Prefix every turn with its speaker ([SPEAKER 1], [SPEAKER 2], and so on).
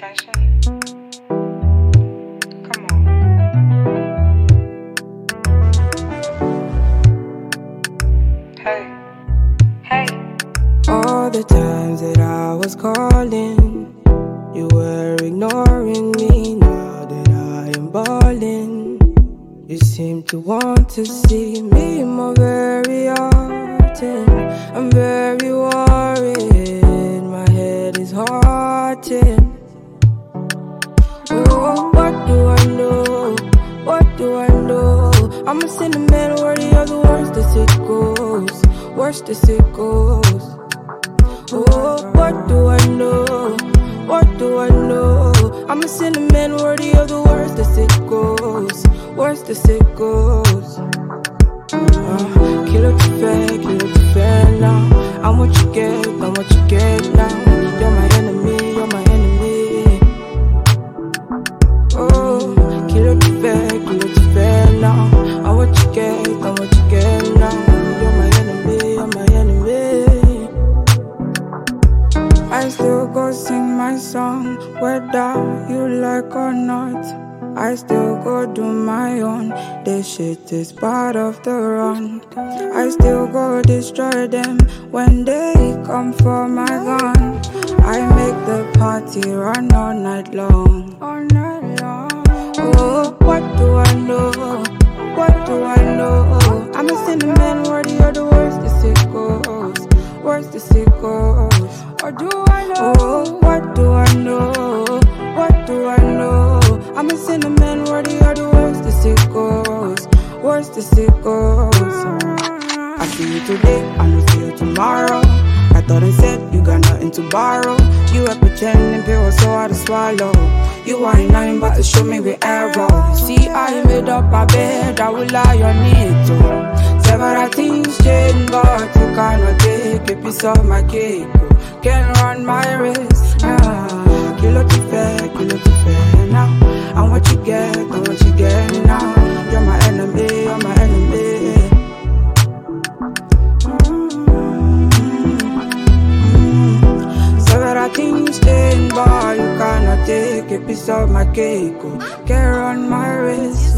[SPEAKER 1] attention? Come on. Hey. Hey.
[SPEAKER 2] All the times that I was calling, you were ignoring me. Now that I am balling, you seem to want to see me more very often. I'm very worried, my head is haunting. Oh, what do I know? What do I know? I'm a cinnamon worthy of the worst as it goes, worst as it goes. Oh, what do I know? What do I know? I'm a cinnamon worthy of the worst as it goes, worst as it goes. Kill it to fair now. I'm what you get, I'm what you get now. You're my enemy, you're my enemy. Oh, kill it to fair now. I'm what you get, I'm what you get now. You're my enemy, you're my enemy. I still go sing my song, whether you like or not. I still go do my own. This shit is part of the run. I still go destroy them when they come for my gun. I make the party run all night long. All night long. Oh, what do I know? What do I know? I'm a cinnamon worthy of the worst as it goes, worst as it goes. Or do I know? Oh, what do I know? What do I know? I'm a cinnamon worthy of the worst as it goes, worst as it goes. I see you today, I don't see you tomorrow. I thought and said you got nothing to borrow. You were pretending pill was so hard to swallow. You ain't nothing but to show me with arrow. See, I made up my bed, I will lie on it too. Several things change, but you cannot take a piece of my cake. Can't run my race now. Kill it to fair now. I'm what you get, I'm what you get now. You're my enemy, you're my enemy. Several things change, but you cannot take a piece of my cake. Can't run my race.